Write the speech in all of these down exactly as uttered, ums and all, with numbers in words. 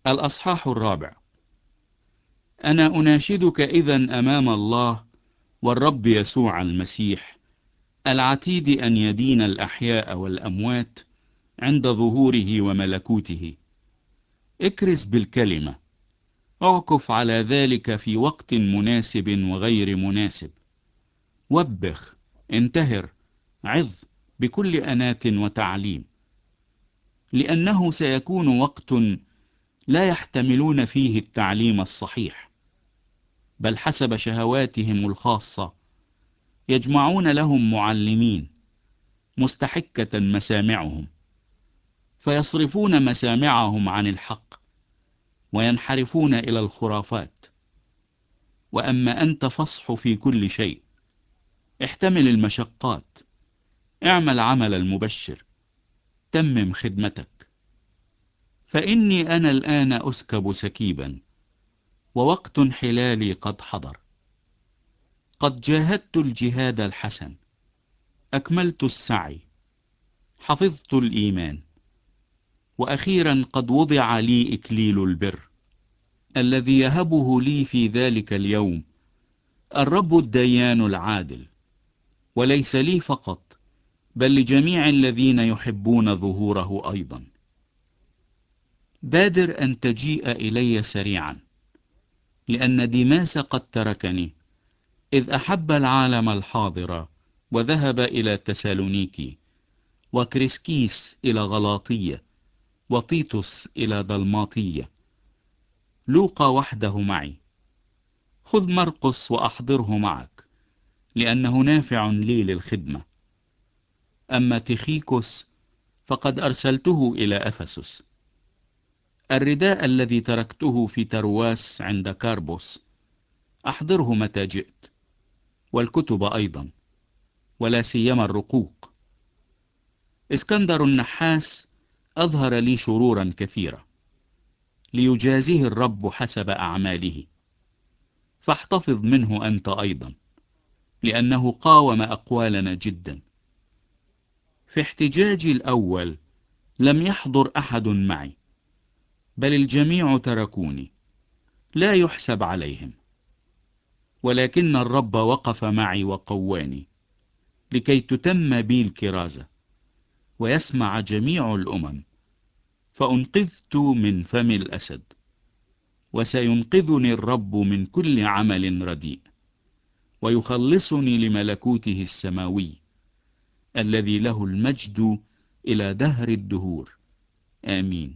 الأصحاح الرابع. أنا أناشدك إذن أمام الله والرب يسوع المسيح العتيد أن يدين الأحياء والأموات عند ظهوره وملكوته. اكرز بالكلمة، اعكف على ذلك في وقت مناسب وغير مناسب، وبخ، انتهر، عظ بكل أنات وتعليم، لأنه سيكون وقت لا يحتملون فيه التعليم الصحيح، بل حسب شهواتهم الخاصة يجمعون لهم معلمين مستحكة مسامعهم، فيصرفون مسامعهم عن الحق وينحرفون إلى الخرافات. وأما أنت فاصح في كل شيء، احتمل المشقات، اعمل عمل المبشر، تمم خدمتك. فإني أنا الآن أسكب سكيبا، ووقت حلالي قد حضر. قد جاهدت الجهاد الحسن، أكملت السعي، حفظت الإيمان، وأخيرا قد وضع لي إكليل البر، الذي يهبه لي في ذلك اليوم الرب الديان العادل، وليس لي فقط بل لجميع الذين يحبون ظهوره أيضا. بادر أن تجيء إلي سريعا، لأن ديماس قد تركني، إذ أحب العالم الحاضر وذهب إلى تسالونيكي، وكريسكيس إلى غلاطية، وطيتوس إلى دلماطية. لوقا وحده معي. خذ مرقس وأحضره معك، لأنه نافع لي للخدمة. أما تخيكوس فقد أرسلته إلى أفسس. الرداء الذي تركته في ترواس عند كاربوس أحضره متى جئت، والكتب أيضا، ولا سيما الرقوق. اسكندر النحاس أظهر لي شرورا كثيرة، ليجازيه الرب حسب أعماله. فاحتفظ منه أنت أيضا، لأنه قاوم أقوالنا جدا. في احتجاجي الأول لم يحضر أحد معي، بل الجميع تركوني، لا يحسب عليهم. ولكن الرب وقف معي وقواني، لكي تتم بي الكرازة ويسمع جميع الأمم. فأنقذت من فم الأسد، وسينقذني الرب من كل عمل رديء، ويخلصني لملكوته السماوي، الذي له المجد إلى دهر الدهور. آمين.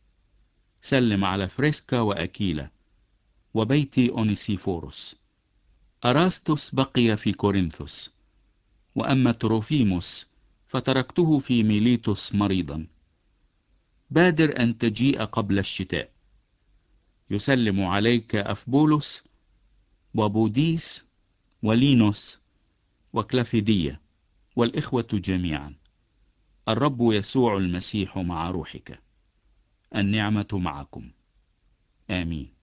سلم على فريسكا وأكيلا وبيت أونيسيفوروس. أراستوس بقي في كورنثوس، وأما تروفيموس فتركته في ميليتوس مريضا. بادر أن تجيء قبل الشتاء. يسلم عليك أفبولس وبوديس ولينوس وكلافيدية والإخوة جميعا. الرب يسوع المسيح مع روحك. النعمة معكم. آمين.